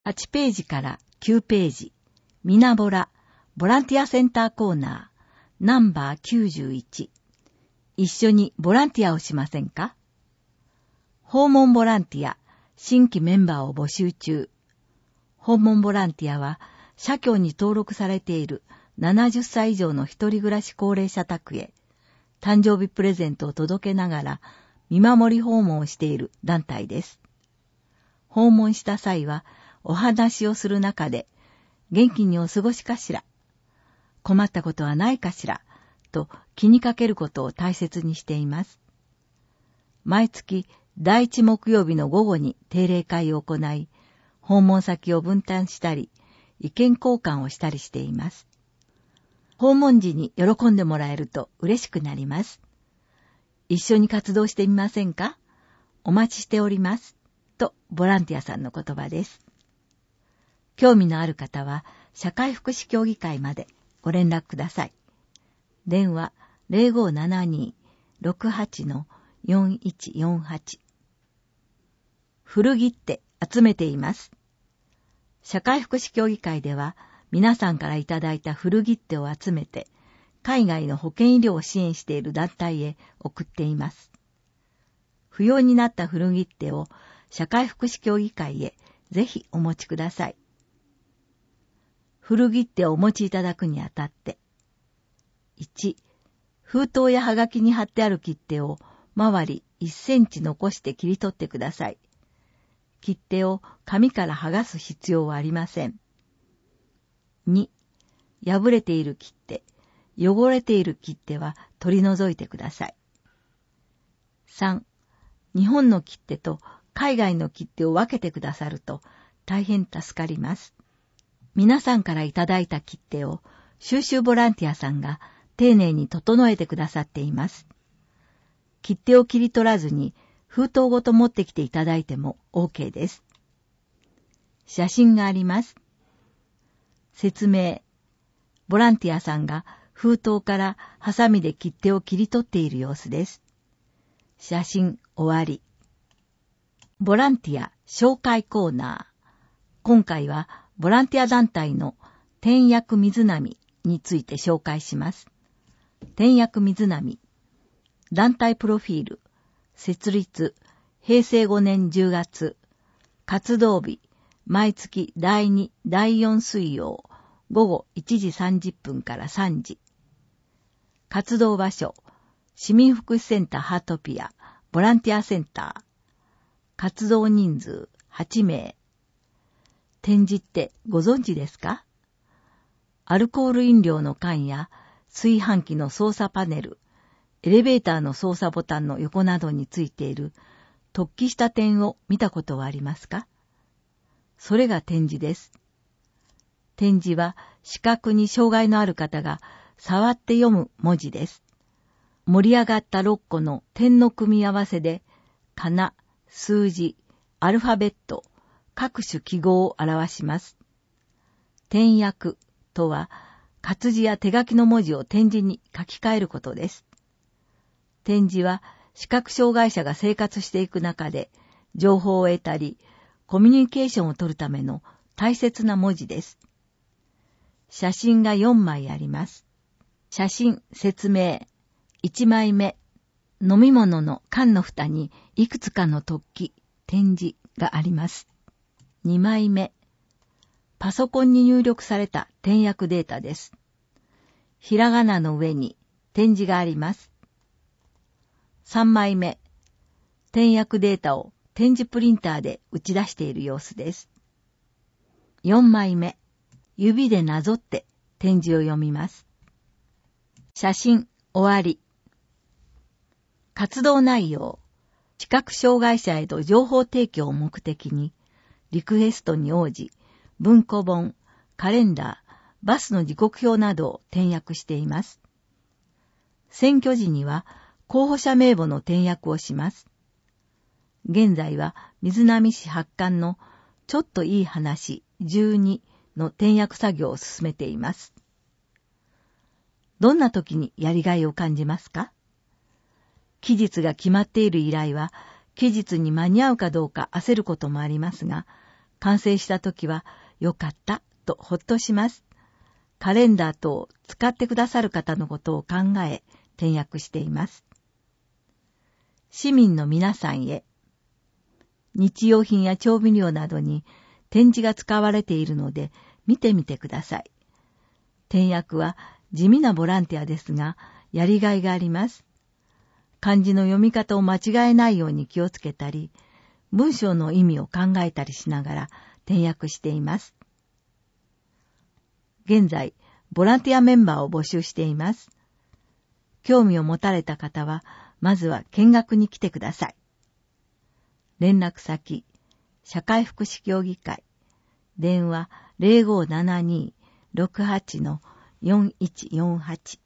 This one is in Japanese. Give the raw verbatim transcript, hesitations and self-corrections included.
はちページからきゅうページ、みなぼら、ボランティアセンターコーナー、ナンバーきゅうじゅういち。一緒にボランティアをしませんか？訪問ボランティア、新規メンバーを募集中。訪問ボランティアは、社協に登録されているななじゅっさい以上の一人暮らし高齢者宅へ、誕生日プレゼントを届けながら、見守り訪問をしている団体です。訪問した際は、お話をする中で、元気にお過ごしかしら、困ったことはないかしら、と気にかけることを大切にしています。毎月第一木曜日の午後に定例会を行い、訪問先を分担したり、意見交換をしたりしています。訪問時に喜んでもらえると嬉しくなります。一緒に活動してみませんか？お待ちしております。とボランティアさんの言葉です。興味のある方は社会福祉協議会までご連絡ください。電話 ゼロごーななにーろくはちのよんいちよんはち。古着って集めています。社会福祉協議会では皆さんからいただいた古着ってを集めて海外の保健医療を支援している団体へ送っています。不要になった古着ってを社会福祉協議会へぜひお持ちください。古着ってをお持ちいただくにあたって、いち、封筒やはがきに貼ってある切手を周りいっセンチ残して切り取ってください。切手を紙から剥がす必要はありません。に、破れている切手、汚れている切手は取り除いてください。さん、日本の切手と海外の切手を分けてくださると大変助かります。皆さんからいただいた切手を収集ボランティアさんが丁寧に整えてくださっています。切手を切り取らずに封筒ごと持ってきていただいても OK です。写真があります。説明。ボランティアさんが封筒からハサミで切手を切り取っている様子です。写真終わり。ボランティア紹介コーナー。今回はボランティア団体の天薬水波について紹介します。天薬水波。団体プロフィール。設立。へいせいごねんじゅうがつ。活動日。毎月だいに、だいよん水曜。午後いちじさんじゅっぷんからさんじ。活動場所。市民福祉センターハートピア。ボランティアセンター。活動人数はちめい。展示ってご存知ですか？アルコール飲料の缶や炊飯器の操作パネル、エレベーターの操作ボタンの横などについている突起した点を見たことはありますか？それが点字です。点字は視覚に障害のある方が触って読む文字です。盛り上がったろっこの点の組み合わせで、かな、数字、アルファベット、各種記号を表します。点訳とは、活字や手書きの文字を点字に書き換えることです。点字は、視覚障害者が生活していく中で、情報を得たり、コミュニケーションを取るための大切な文字です。写真がよんまいあります。写真、説明。いちまいめ。飲み物の缶の蓋にいくつかの突起、点字があります。にまいめ。パソコンに入力された点訳データです。ひらがなの上に点字があります。さんまいめ。点訳データを点字プリンターで打ち出している様子です。よんまいめ。指でなぞって点字を読みます。写真終わり。活動内容。視覚障害者へと情報提供を目的に、リクエストに応じ、文庫本、カレンダー、バスの時刻表などを点訳しています。選挙時には候補者名簿の点訳をします。現在は水波市発刊のちょっといい話じゅうにの点訳作業を進めています。どんな時にやりがいを感じますか？期日が決まっている依頼は、期日に間に合うかどうか焦ることもありますが、 完成したときは、よかったとほっとします。カレンダー等を使ってくださる方のことを考え、点訳しています。市民の皆さんへ。日用品や調味料などに点字が使われているので、見てみてください。点訳は地味なボランティアですが、やりがいがあります。漢字の読み方を間違えないように気をつけたり、文章の意味を考えたりしながら点訳しています。現在、ボランティアメンバーを募集しています。興味を持たれた方は、まずは見学に来てください。連絡先、社会福祉協議会、電話 ゼロごーななにーろくはちのよんいちよんはち